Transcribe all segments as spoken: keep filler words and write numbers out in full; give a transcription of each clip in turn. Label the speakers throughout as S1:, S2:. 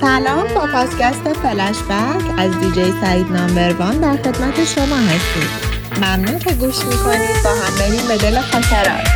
S1: سلام، با پادکست فلش بک از دیجی سعید نامبروان در خدمت شما هستیم. ممنون که گوش میکنید. با هم بریم به دل خاطرات.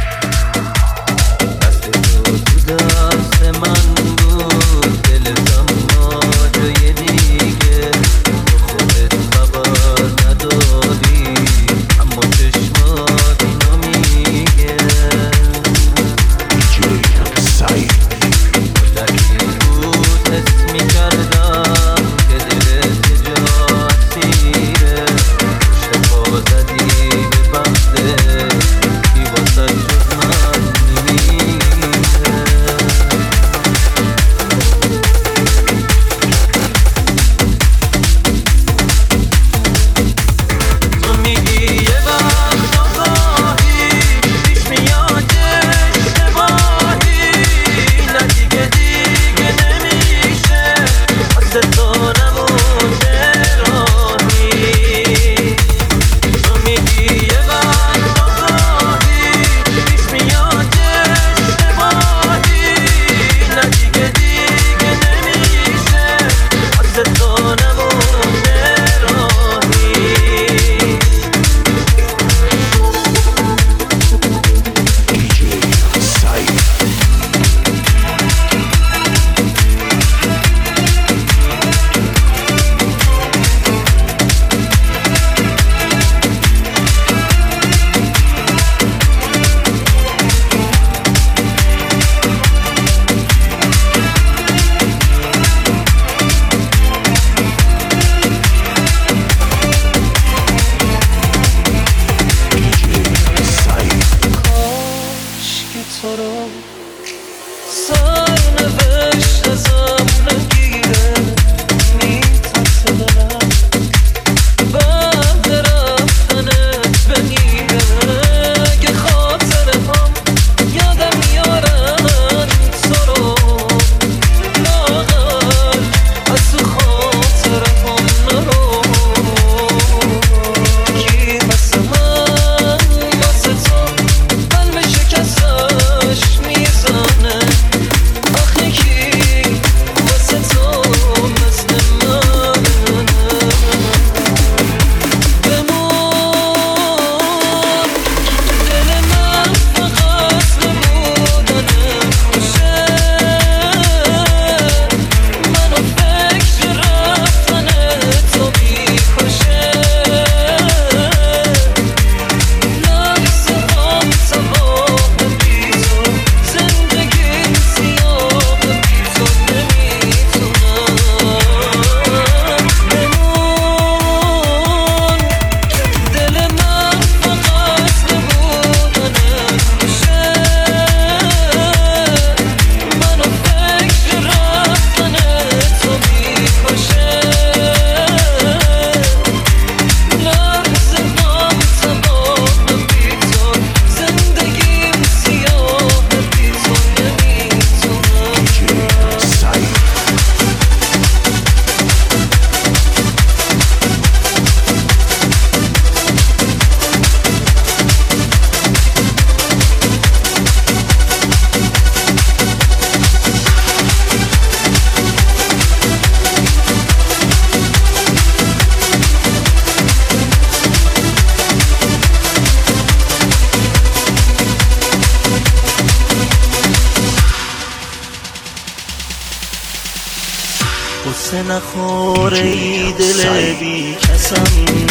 S2: قصه نخوره ای دل بی کسم،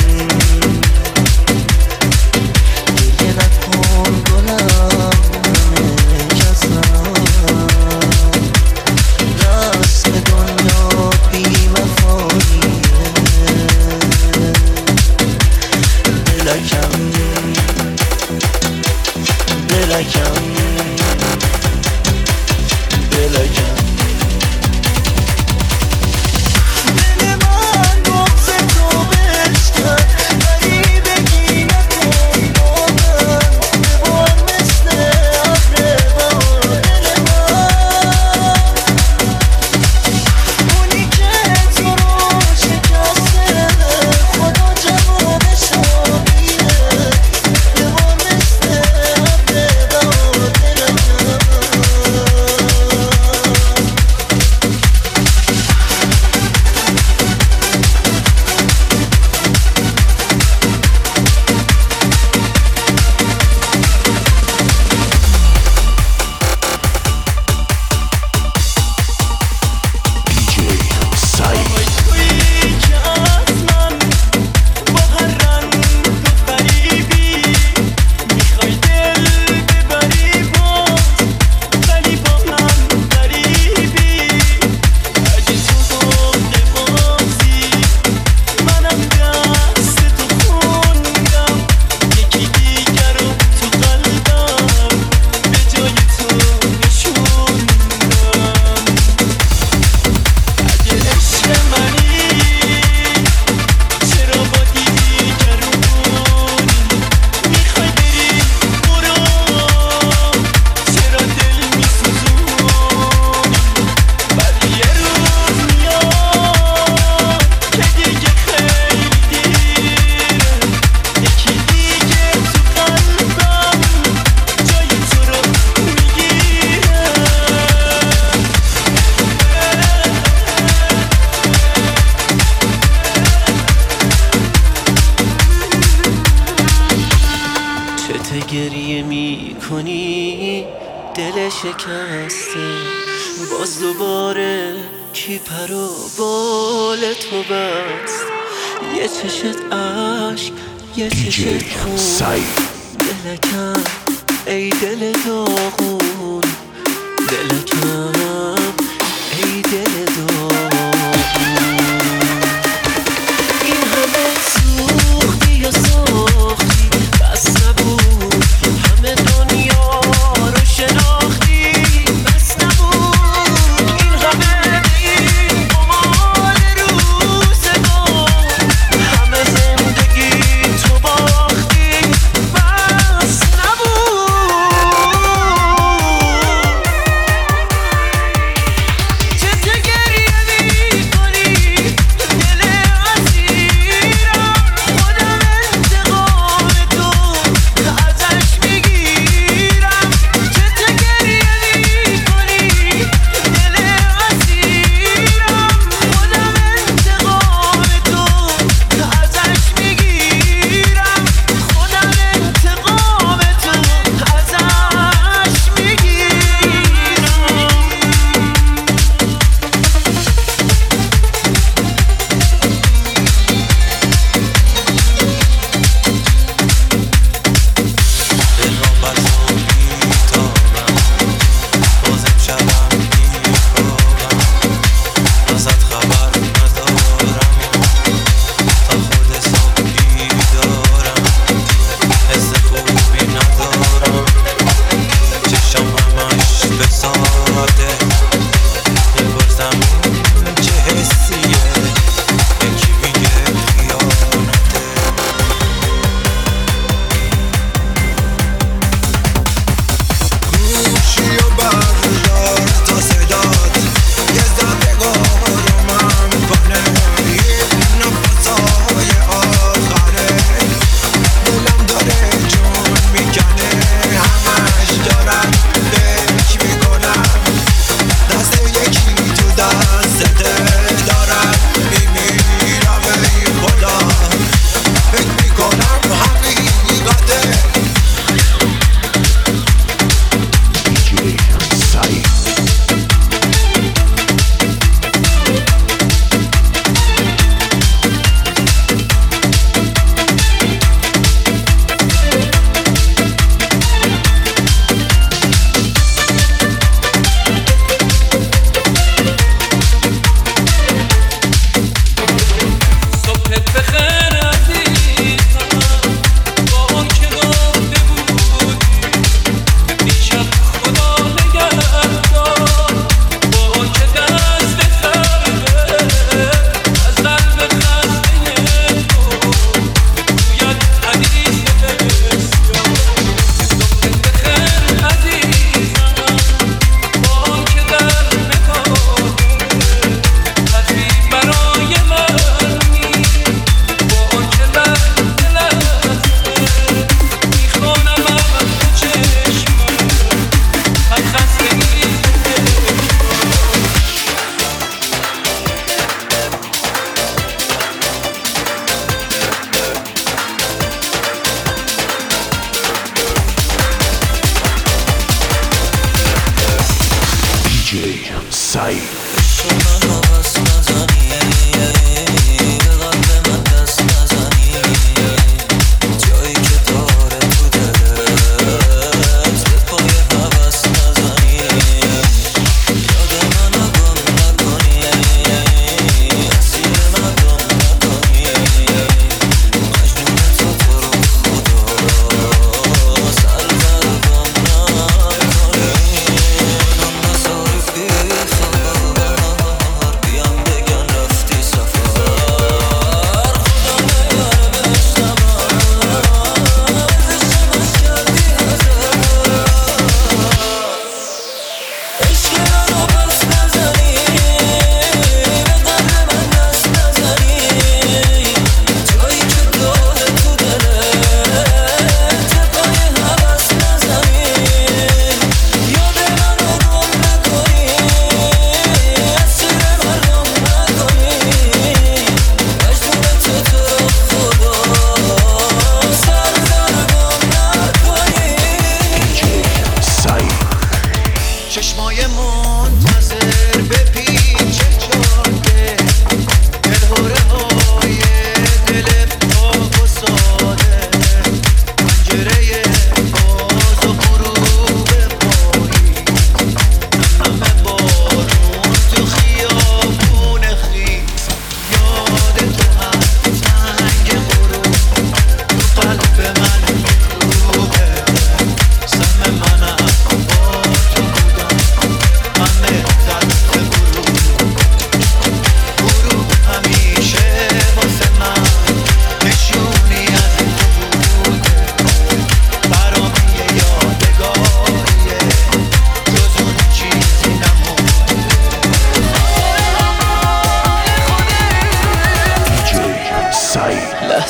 S2: دیگه نکن گلم همه کسم، رسم دنیا بی وفاییه، دلکم دلکم دلکم
S3: Stay
S2: شکسته باز دوباره کی پر و بال تو بست یه چشت عشق یه چشت خون دلکم ای دل داغون دلکم ای دل داغون این همه سوختی و ساختی بس نبود همه دنیا رو شناختی بس نبود این همه این قمار روزگار همه زندگی تو باختی بس نبود چه گریه میکنی دل اسیرم خودم انتقام تو ازش میگیرم چه گریه میکنی دل اسیرم خودم انتقام تو ازش میگیرم خودم انتقام تو ازش میگیرم دل را بسا میتابم بازم شبم میخوابم ازت خبر ندارم تا خود صبح بیدارم حس خوبی ندارم چشم همش به ساده میپرسم این چه حسیه یکی میگه خیانته گوشی و بردار تا صدات یه زدگاه رو من کنه این نفسای آخره دلم داره جون میکنه همش دارم فکر میکنم دست یکی تو دسته دارم میمیرم ای خدا فکر میکنم حقیقته صبحت بخیر عزیزم با اون که گفته بودی دیشب خدا نگهدار با اون که دست سرده از قلب خسته تو گوید حدیث بسیار صبحت بخیر عزیزم با اون که در نکاده حرفی برای من نیست با اون که لحظه لحظه میخوانم از تو چشمم هر خستگی شما هست نزنی به قلب من دست نزنی جایی که داره تو دلت به پای هوس نزنی یاد منو گم نکنی اسیر مردم نکنی مجنون تو تو رو خدا سر قلبم نکنی من نزاری بی خبر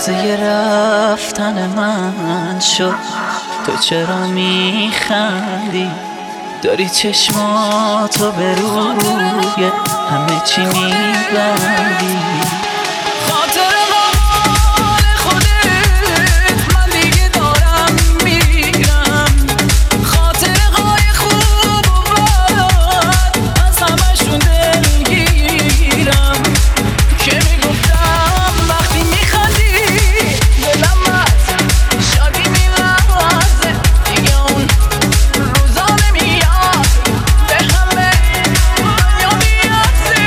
S2: لحظه رفتن من شد، تو چرا میخندی؟ داری چشماتو به روی همه چی میبندی. خاطر مال خودت من دیگه دارم میرم، خاطر های خوب و بد از همشون دلگیرم. که میگفتم وقتی میخندی دلم از شادی میلرزه، دیگه اون روزا نمیاد به همه دنیا میرسی.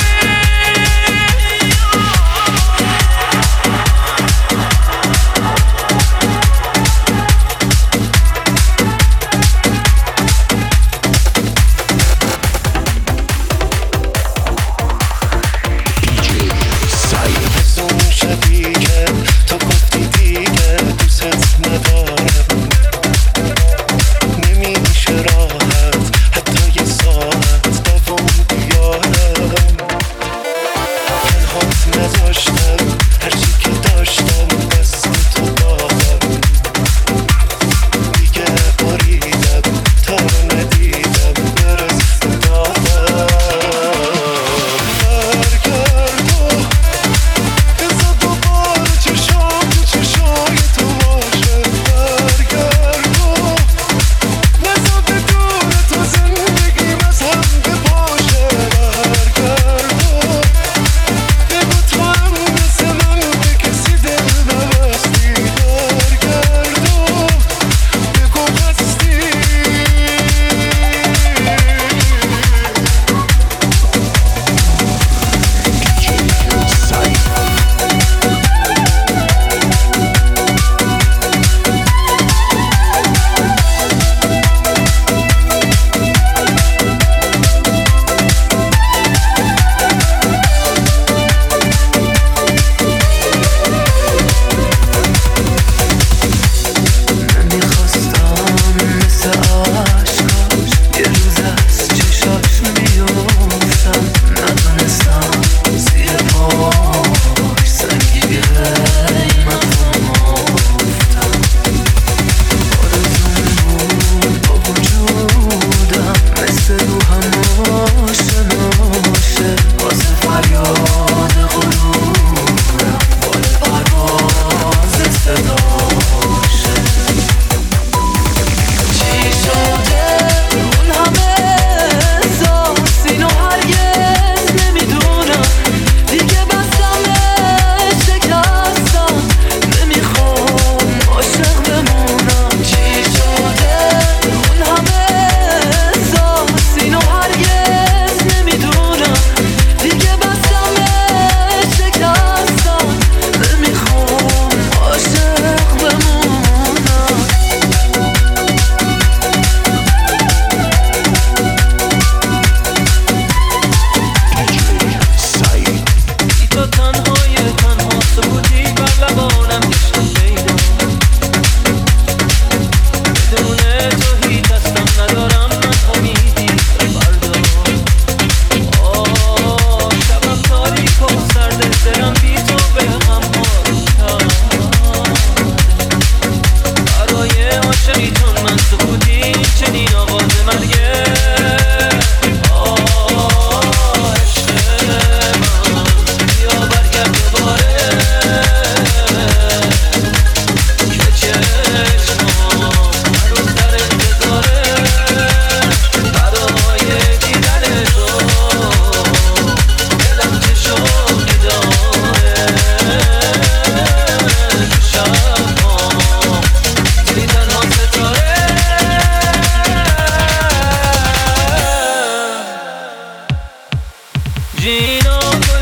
S3: از اون شبی که تو گفتی دیگه دوست ندارم، نمیشه راحت حتی یه ساعت دوام بیارم. تنهات نذاشتم هرچی که داشتم دست تو دادم، دیگه باریدم تا رو ندیدم برس دادم. برگرد و بذار دوباره چشام تو چشای تو باشه. برگرد و بذار بدون تو زندگیم از هم بپاشه. برگرد و بگو تو هم مثل من به کسی دل نبستی. برگرد و بگو هستی. نمیخواستم مثل عشقاش یه روز از چشاش میفتم، ندونستم زیر پاش سنگی بی قیمتم افتم. آرزون بود با وجودم مثل روحم آشنا باشه، واسه فریاد غرورم بال پرواز صداشه. چی شده اون همه احساس اینو هرگز نمیدونم، دیگه بستم شکستم نمیخوام عاشق بمونم. چی شده اون همه احساس اینو هرگز نمیدونم، دیگه بستم شکستم نمیخوام عاشق بمونم. بی تو تنهای تنها سکوتی بر لبانم میشه پیدا، بدون تو هیچ دستم ندارم من امیدی به فردا. آه شبم تاریک و سرد دلم بی تو به هم ماندم، برای عاشقیتون من سکوتی چنین آغاز مرگه. آه عشق من بیا برگرد دوباره که چشمام هر روز در انتظاره، برای دیدن تو دلم چه شوقی داره. شب‌ها توی تنها ستاره جینا